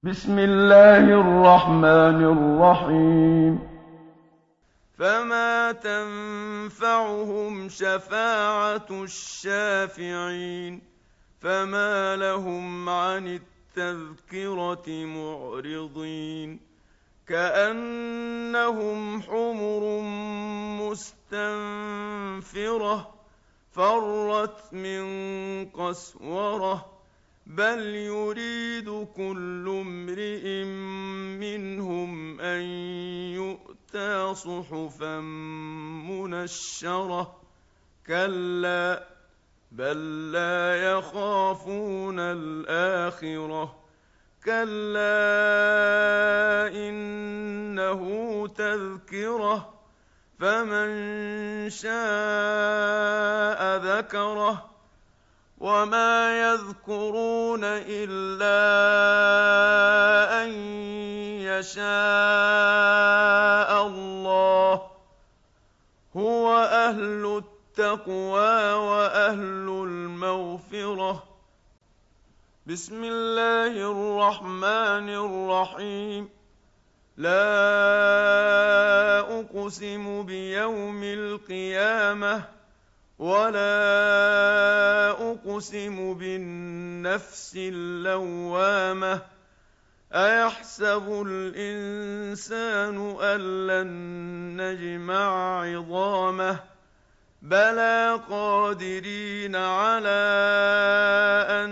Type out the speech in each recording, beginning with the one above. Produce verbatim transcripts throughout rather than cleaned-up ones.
بسم الله الرحمن الرحيم. فما تنفعهم شفاعة الشافعين. فما لهم عن التذكرة معرضين. كأنهم حمر مستنفرة فرت من قسورة. بل يريد كل امرئ منهم أن يؤتى صحفا منشرة. كلا بل لا يخافون الآخرة. كلا إنه تذكرة فمن شاء ذكره. وما يذكرون إلا أن يشاء الله. هو أهل التقوى وأهل المغفرة. بسم الله الرحمن الرحيم. لا أقسم بيوم القيامة ولا أقسم بالنفس اللوامة. أيحسب الإنسان أن لن نجمع عظامه. بلى قادرين على أن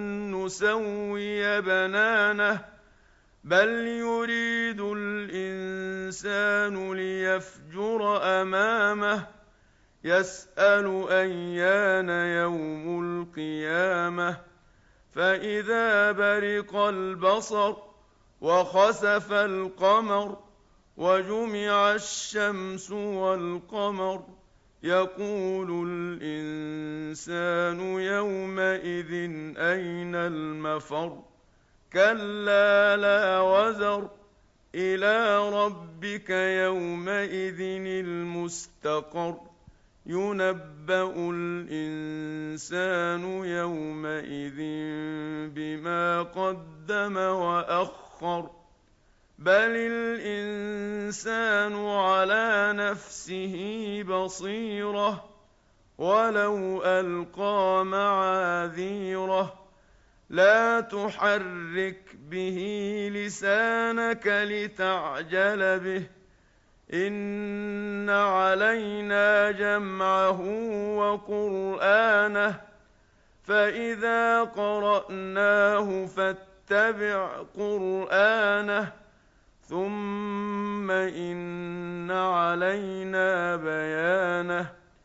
نسوي بنانه. بل يريد الإنسان ليفجر أمامه. يسأل أيان يوم القيامة. فإذا برق البصر وخسف القمر وجمع الشمس والقمر يقول الإنسان يومئذ أين المفر. كلا لا وزر. إلى ربك يومئذ المستقر. ينبأ الإنسان يومئذ بما قدم وأخر. بل الإنسان على نفسه بصيرة ولو ألقى معاذيره. لا تحرك به لسانك لتعجل به. إن علينا جمعه وقرآنه. فإذا قرأناه فاتبع قرآنه. ثم إن علينا بيانه.